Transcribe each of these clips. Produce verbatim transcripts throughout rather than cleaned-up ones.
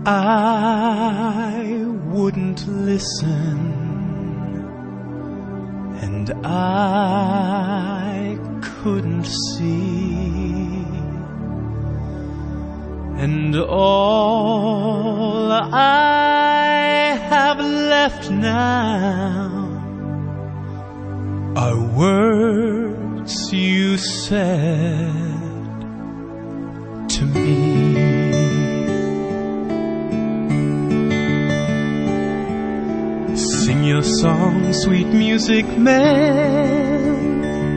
I wouldn't listen, and I couldn't see, and all I have left now are words you said to me. Sing your song, sweet music man,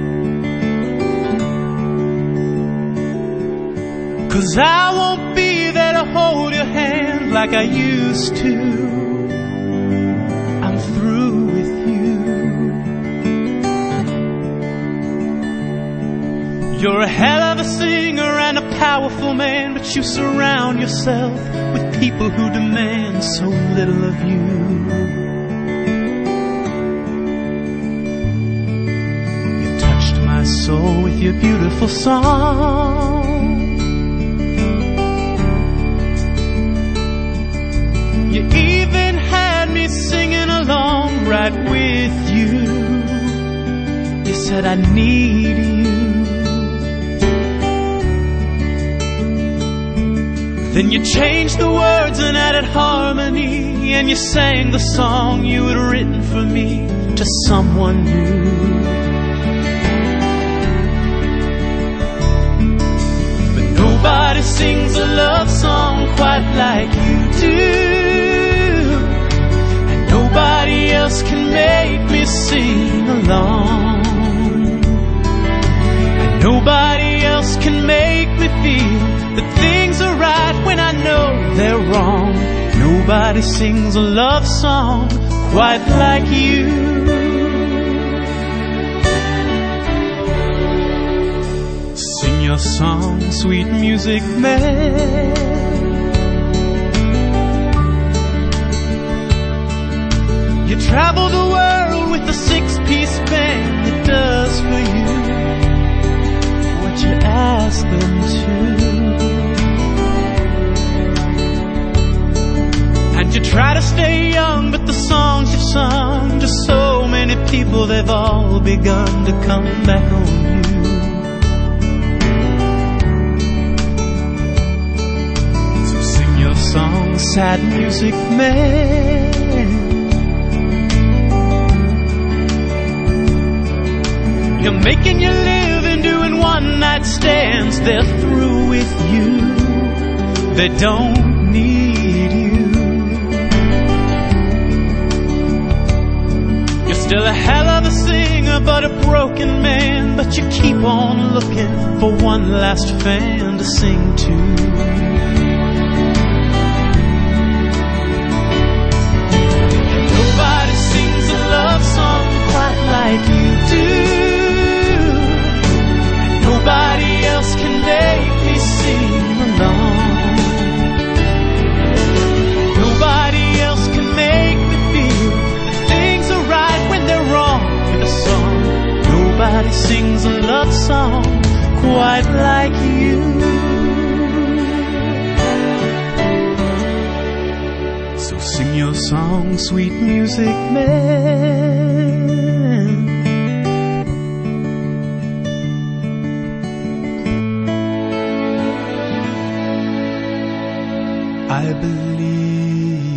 'cause I won't be there to hold your hand like I used to. I'm through with you. You're a hell of a singer and a powerful man, but you surround yourself with people who demand so little of you. Soul with your beautiful song. You even had me singing along right with you. You said I need you. Then you changed the words and added harmony, and you sang the song you had written for me to someone new. Nobody sings a love song quite like you do, and nobody else can make me sing along, and nobody else can make me feel that things are right when I know they're wrong. Nobody sings a love song quite like you. Your song, sweet music man. You travel the world with a six-piece band that does for you what you ask them to, and you try to stay young, but the songs you've sung to so many people, they've all begun to come back on you. Song, sad music man. You're making your living doing one-night stands. They're through with you. They don't need you. You're still a hell of a singer, but a broken man. But you keep on looking for one last fan to sing to. Like you do, and nobody else can make me sing along. Nobody else can make me feel that things are right when they're wrong with a song. Nobody sings a love song quite like you. So sing your song, sweet music man. I believe